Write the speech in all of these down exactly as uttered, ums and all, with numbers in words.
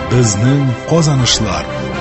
Безнең казанышлар.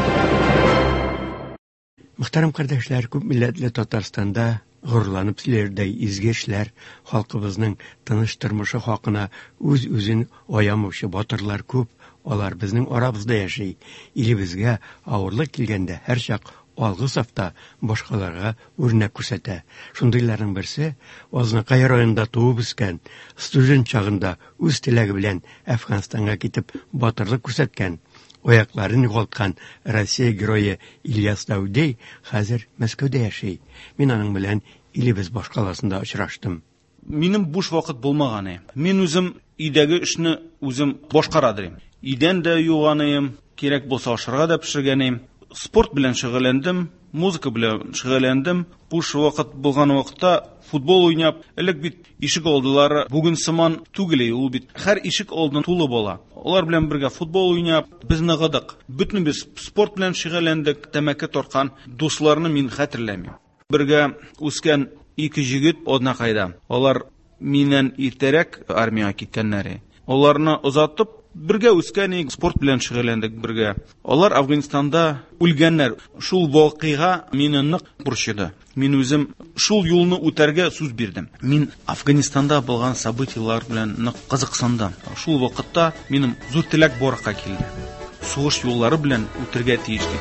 Мөхтәрәм кардәшләр, күп милләтле Татарстанда горурланып сөйләрдәй изге эшләр, халкыбызның тыныч тормышы хакына үз-үзен аямаучы батырлар күп. Алар безнең арабызда яши. Илебезгә авырлык килгәндә һәрчак алгы сафта башкаларга үрнәк күрсәтә. Шундыйларның берсе Азнакай районында туып үскән, студент чагында үз теләге белән Әфганстанга китеп батырлык күрсәткән, аякларын югалткан Россия герое Ильяс Даудей хәзер Мәскәүдә яши. Мин аның белән Илебез башкаласында очраштым. Минем буш вакыт булмаганы. Мин үзем идәге эшне үзем башкарадым. Идән дә юганым, кирәк булса ашырга да пешергәнем. Спорт белән шөгыльләндем, музыка белән шөгыльләндем. Буш вакыт булган вакытта футбол уйнап, элек бит ишек алдылары бүген сыман түгел, ул бит һәр ишек алдын тулы була. Алар белән бергә футбол уйнап, без ныгыдык. Бөтенбез спорт белән шөгыльләндек, тәмәке торткан дусларны мин хәтерләмим. Бергә үскән ике җегет Азнакайда. Алар миннән иртәрәк армиягә киткәннәр. Аларны озатып, бергә үскән, спорт белән шөгыльләндек бергә. Алар Афганистанда үлгәннәр. Шул вакыйга мине нык борчыды. Мин үзем шул юлны үтәргә сүз бирдем. Мин Афганистанда булган событиялар белән нык кызыксындым. Шул вакытта минем зур теләк баракка килде. Сугыш юллары белән үтәргә тиештек.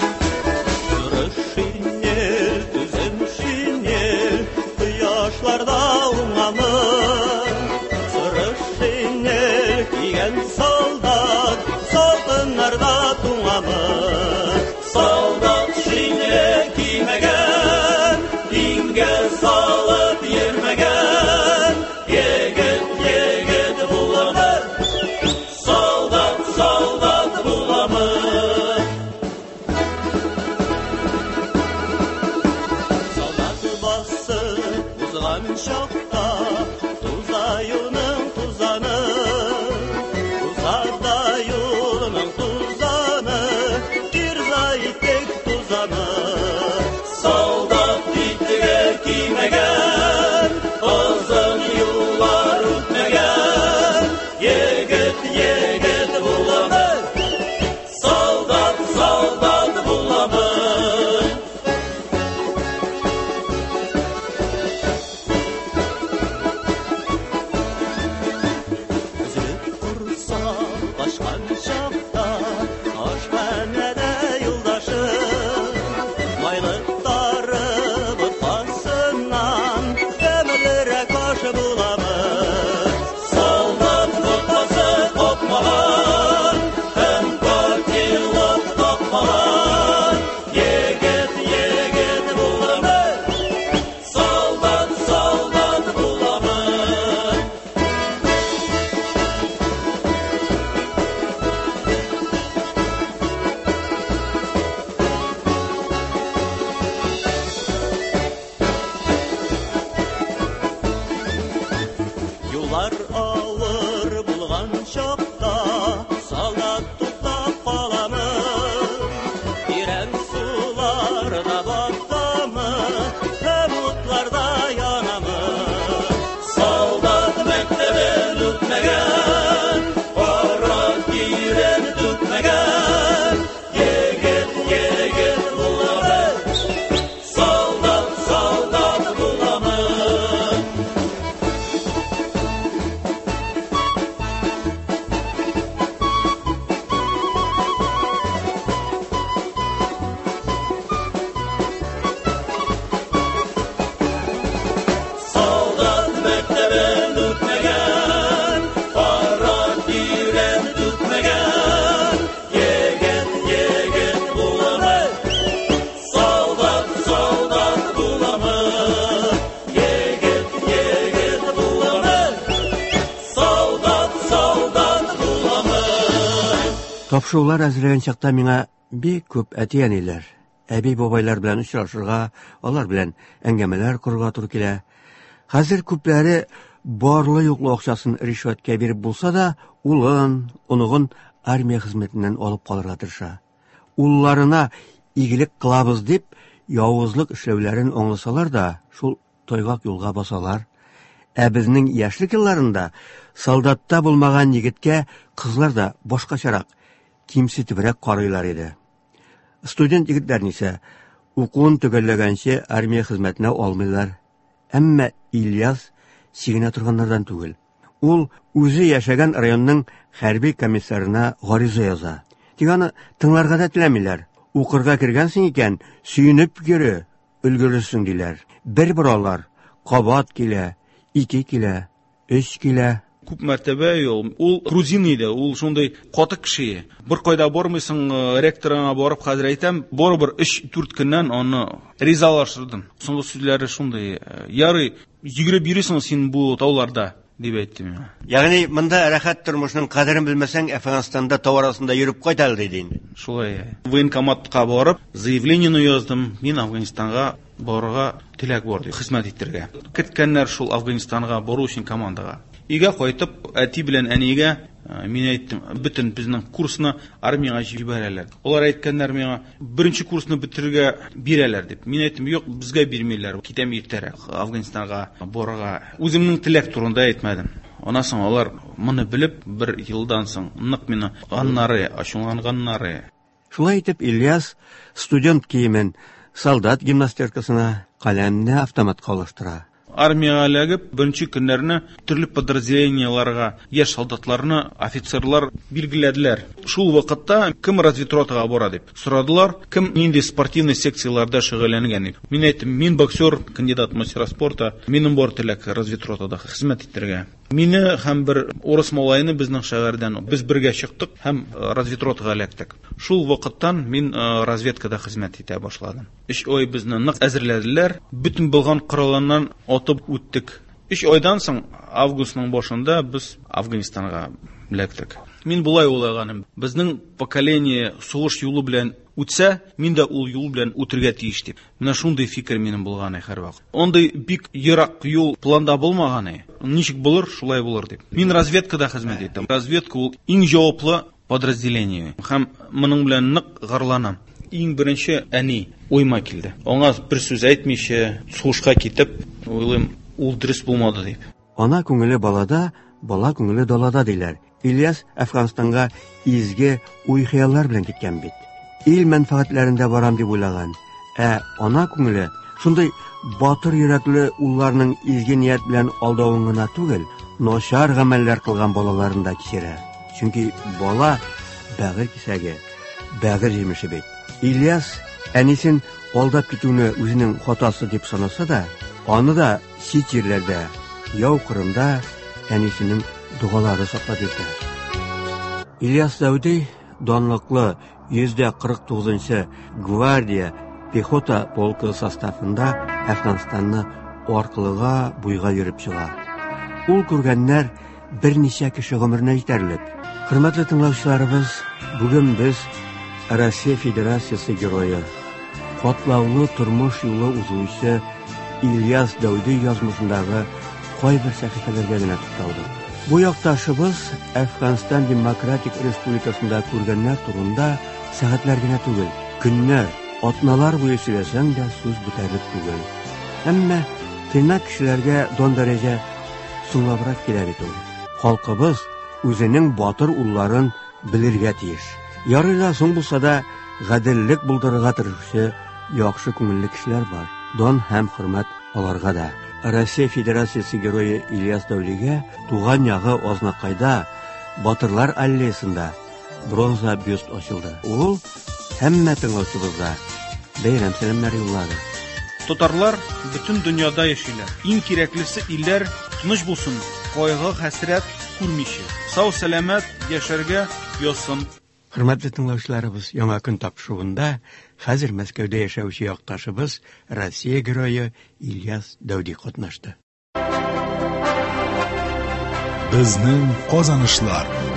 Тапшырулар әзерләгән чакта миңа бик күп әти-әниләр, әби-бабайлар белән очрашырга, алар белән әңгәмәләр корырга туры килә. Хәзер күпләре барлы юклы акчасын ришвәткә биреп булса да, улын, оныгын армия хезмәтеннән алып калырга тырыша. Улларына игелек кылабыз дип, явызлык эшләүләрен аңласалар да, шул тойгак юлга басалар. Ә безнең яшьлек елларында солдатта булмаган егеткә кызлар да башкачарак кимсетебрәк карыйлар иде. Студент егетләрне исә укуын төгәлләгәнче армия хезмәтенә алмыйлар. Әмма Ильяс сигенә торганнардан түгел. Ул үзе яшәгән районның хәрби комиссарына гариза яза. Тик аны тыңларга да теләмиләр. Укырга кергәнсең икән, сөенеп йөре, өлгерерсең диләр. Бер боралар, кабат килә, ике килә, өч килә. Күп мәртәбә ул, ул грузин иде, ул шундай каты кеше. Бер кайда бармыйсың, ректорына барып хәзер әйтәм, барыбер өч дүрт көннән аны ризалашырдым. Соңгы сүзләре шундай, ярый, йөгереп йөрисең син бу тауларда дип әйтте миңа. Ягъни монда рәхәт тормышның кадерен белмәсәң, Әфганстанда тау арасында йөреп кайта алды диде. Шулай. Военкоматка барып, заявлениене яздым. Мин Афганистанга барырга теләк бар дип хезмәт итәргә. Көткәннәр шул Афганистанга бару өчен командага. Игә кайтып, әти белән әнигә мин әйттем, бөтен безнең курсны армияга җибәрәләр. Алар әйткәннәр миңа, беренче курсны бетергә бирәләр дип. Мин әйттем, юк, безгә бирмиләр. Китәм иртәрәк Афганистанга барырга. Үземнең теләк турында әйтмәдем. Аннан соң алар моны белеп, бер елдан соң нык мине аннары, ачуланганнары. Шулай итеп Ильяс студент киемен солдат гимнастеркасына, каләмне автоматка алыштыра. Армияга эләгеп, беренче көннәрне төрле подразделенияларга, яшь солдатларны офицерлар билгеләделәр. Шул вакытта кем разведротага бара дип сорадылар, кем нинди спортивный секцияларда шөгыльләнгән дип. Мин әйттем, мин боксер, кандидат мастера спорта, минем бар теләк разведротада хезмәт итәргә. Мине һәм бер урыс малайны безнең шәһәрдән без бергә чыктык һәм разведротага эләктек. Шул вакыттан мин разведкада хезмәт итә башладым. Өч ай безне нык әзерләделәр, бөтен булган кораллардан атып үттек. Өч айдан соң августның башында без Афганистанга эләктек. Мин булай уйлаганым, безнең поколение сугыш юлы белән үтсә, мин дә ул юл белән үтәргә тиеш дип. Менә шундый фикер минем булган һәр вакыт. Ондай бик ерак юл планда булмаганы. Ничек булыр, шулай булыр дип. Мин разведкада хезмәт иттем. Разведка ул иң җаваплы подразделение. Һәм моның белән нык гарланам. Иң беренче әни уйма килде. Аңа бер сүз әйтмичә, сугышка китеп, уйлыйм, ул дөрес булмады дип. Ана күңеле балада, бала күңеле далада диләр. Ильяс Әфганстанга изге уй-хыяллар белән киткән бит. Ил мәнфәгатьләрендә барам дип уйлаган. Ә ана күңеле шундай батыр йөрәкле улларның изге ният белән алдавын гына түгел, начар гамәлләр кылган балаларын да кичерә. Чөнки бала бәгырь кисәге, бәгырь җимеше бит. Ильяс әнисен алдап китүне үзенең хатасы дип санаса да, аны да чит җирләрдә, яу кырында әнисенең дугалары саклап йөртә. Ильяс Дәүди данлыклы йөз кырык тугызынчы гвардия пехота полкы составында Әфганстанны аркылыга буйга йөреп чыга. Ул күргәннәр берничә кеше гомеренә җитәрлек. Хөрмәтле тыңлаучыларыбыз, бүген без Россия Федерациясы герое, катлаулы тормыш юлы узучы Ильяс Дәүди язмышындагы кайбер сәхифәләргә генә тукталдык. Бу якташыбыз Әфганстан Демократик Республикасында күргәннәр турында сәгатьләр генә түгел, көннәр, атналар буе сөйләсәң дә сүз бетәрлек түгел. Әмма тыйнак кешеләргә дан дәрәҗә соңлабрак килә бит ул. Халкыбыз үзенең батыр улларын белергә тиеш. Ярыйла соң булса да гаделлек булдырырга тырышучы яхшы күңелле кешеләр бар. Дан һәм хөрмәт аларга да. Россия Федерациясы герое Ильяс Дәүдигә туган ягы Азнакайда, Батырлар аллеясында бронза бюст ачылды. Ул һәммә тыңлаучыбызга бәйрәм сәламнәр юллады. Татарлар бөтен дөньяда яшиләр. Иң кирәклесе илләр тыныч булсын, кайгы, хәсрәт күрмичә. Сау-сәламәт яшәргә язсын. Хөрмәтле тыңлаучыларыбыз, яңа көн тапшыруында хәзер Мәскәүдә яшәүче якташыбыз Россия герое Ильяс Дәүди катнашты. Безнең казанышлар.